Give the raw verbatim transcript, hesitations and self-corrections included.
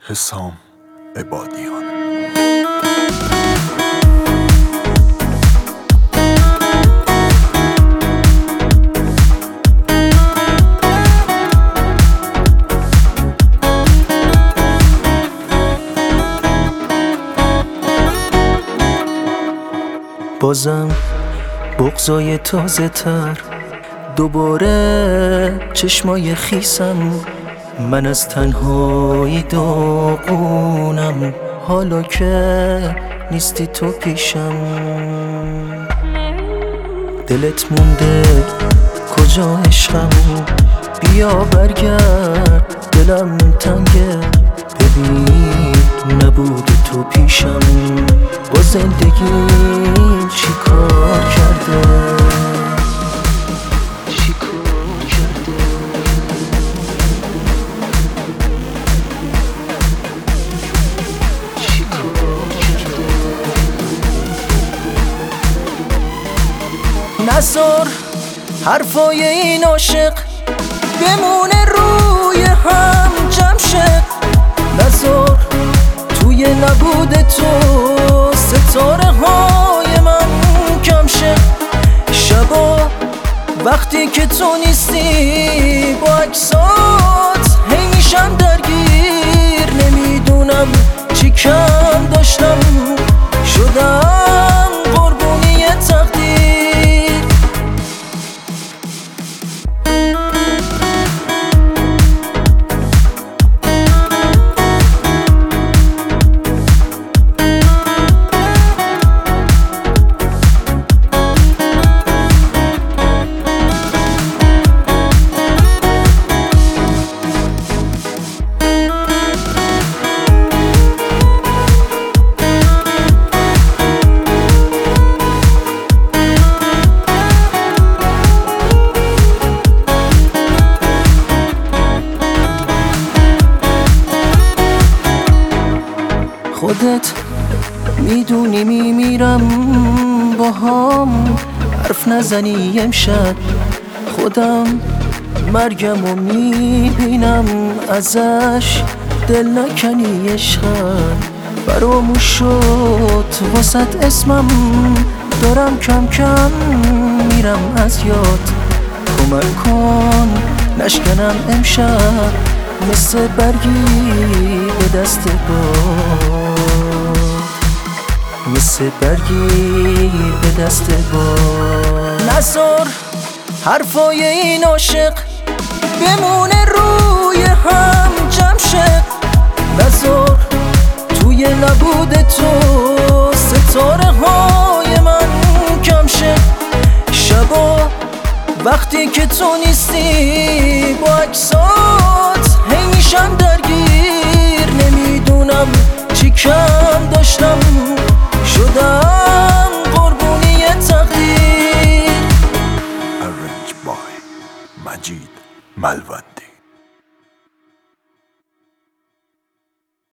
حسام عبادیان. بازم بغضای تازه تر، دوباره چشمای خیسم، من از تنهایی داغونم، حالا که نیستی تو پیشم. دلت مونده کجا عشقم، بیا برگرد، دلم تنگه، ببین نبود تو پیشم، با زندگی چی کار کرده، چی کار کرده، چی کار کرده. نذار حرفای این عاشق بمونه روی هم جمع شه، نذار توی نبود تو ستاره های من کم شه. شبا وقتی که تو نیستی با عکسات هی میشم درگیر، نمیدونم چی کم داشتم، شدم قربونی تقدیر. خودت میدونی میمیرم با هم حرف نزنی امشب، خودم مرگم و میبینم ازش، دل نکنی عشقم، فراموش شد واسط اسمم، دارم کم کم میرم از یاد، کمک کن نشکنم امشب، مثل برگی به دست باد، مثل برگی به دست باد. نذار حرفای این عاشق بمونه روی هم جمع شه، نذار توی نبود تو ستاره های من کم شه. شبا وقتی که تو نیستی با عکسات هی میشم درگیر، نمیدونم چی کم داشتم، شدم قربونی تقدیر. Arranged by مجید ملوند.